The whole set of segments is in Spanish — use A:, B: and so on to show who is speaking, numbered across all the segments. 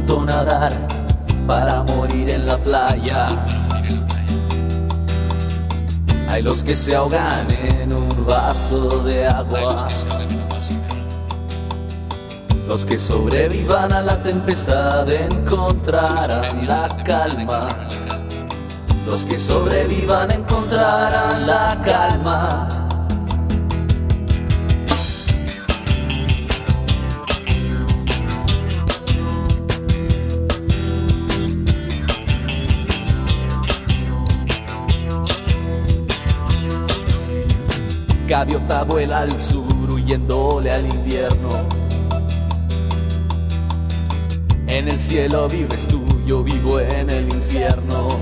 A: tanto nadar para morir en la playa. Hay los que se ahogan en un vaso de agua. Los que sobrevivan a la tempestad encontrarán la calma. Los que sobrevivan encontrarán la calma. Gaviota vuela al sur huyéndole al invierno. En el cielo vives tú, yo vivo en el infierno.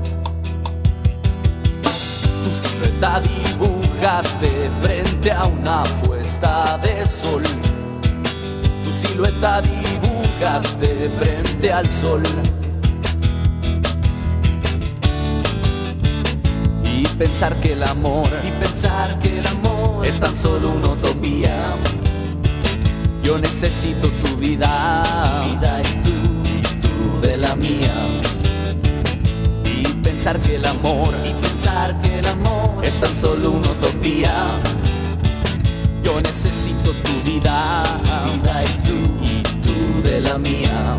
A: Tu silueta dibujaste frente a una puesta de sol. Tu silueta dibujaste frente al sol. Y pensar que el amor es tan solo una utopía. Yo necesito tu vida y tú de la mía. Y pensar que el amor es tan solo una utopía. Yo necesito tu vida y tú de la mía.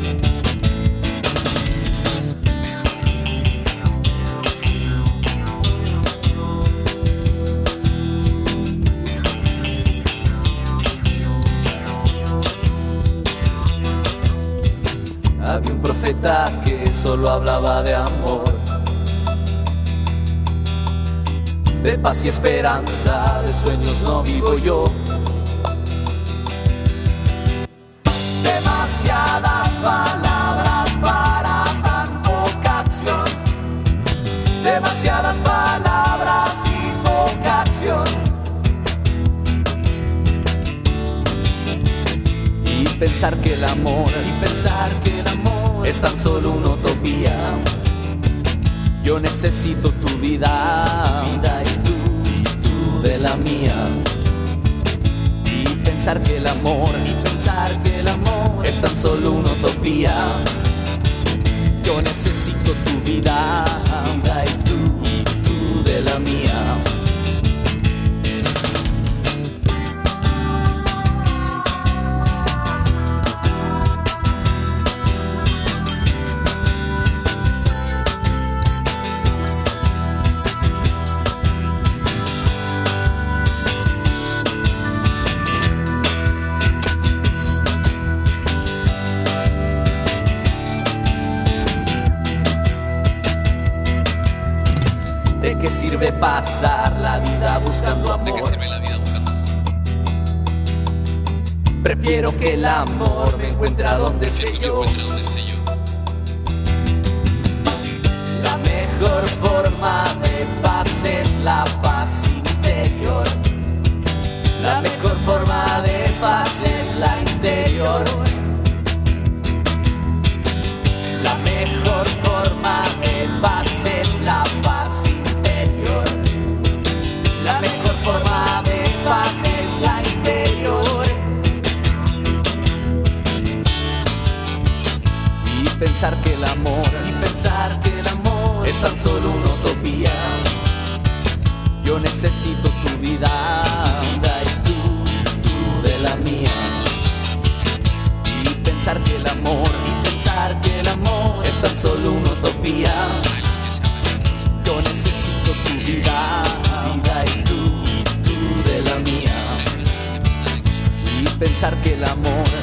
A: Había un profeta que solo hablaba de amor, de paz y esperanza, de sueños no vivo yo. Demasiadas palabras para tan poca acción. Demasiadas palabras y poca acción. Y pensar que el amor es tan solo una utopía. Yo necesito tu vida y tú de la mía. Y pensar que el amor es tan solo una utopía. Yo necesito tu vida y tú de la mía. ¿De qué sirve pasar la vida buscando amor?
B: ¿De qué sirve la vida buscando amor?
A: Prefiero que el amor me encuentre donde esté yo. La mejor forma de paz es la paz interior. La mejor forma de paz es la interior. La mejor forma de paz es la paz interior. La mejor forma de paz es la interior. Y pensar que el amor es tan solo una utopía. Yo necesito tu vida y tú de la mía. Y pensar que el amor es tan solo una utopía. Yo necesito tu vida y tú de la mía. Y pensar que el amor